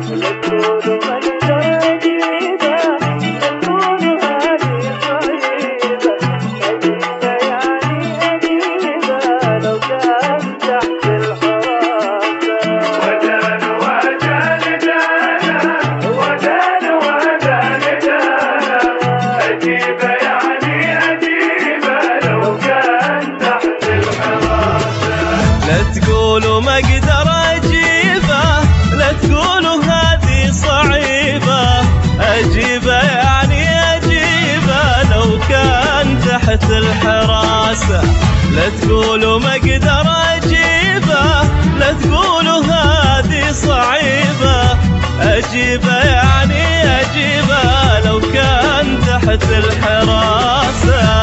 تقولوا ما اقدر اجيبه، لا تقولوا هذه صعيبه، اجيبه يعني اجيبه لو كان تحت الحراسه. لا تقولوا ما اقدر اجيبه، لا تقولوا هذه صعيبه، اجيبه يعني اجيبه لو كان تحت الحراسه.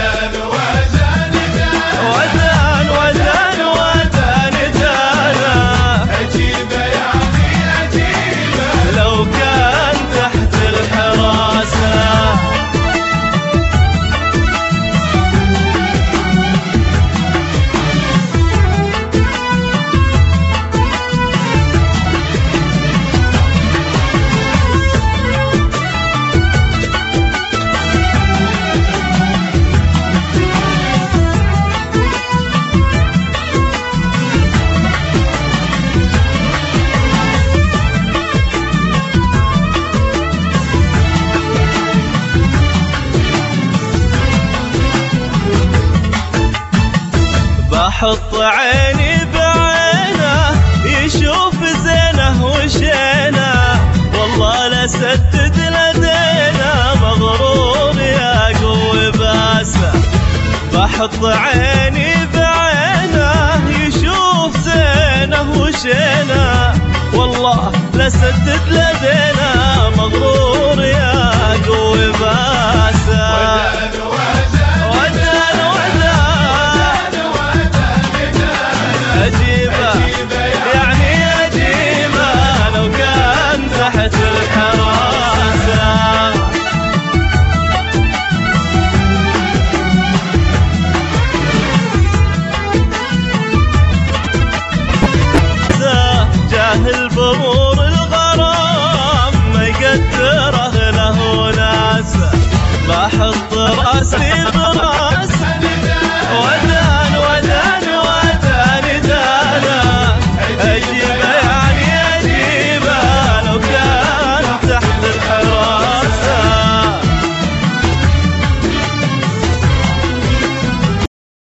بحط عيني بعينه يشوف زينه وشينه، والله لا سدد لدينا مغرور يا قوي باسه. بحط عيني بعينه يشوف زينه وشينه، والله لا سدد لدينا مغرور يا قوي باسه. جاهل بأمور الغرام ما يقدره له ناسه، بحط راسي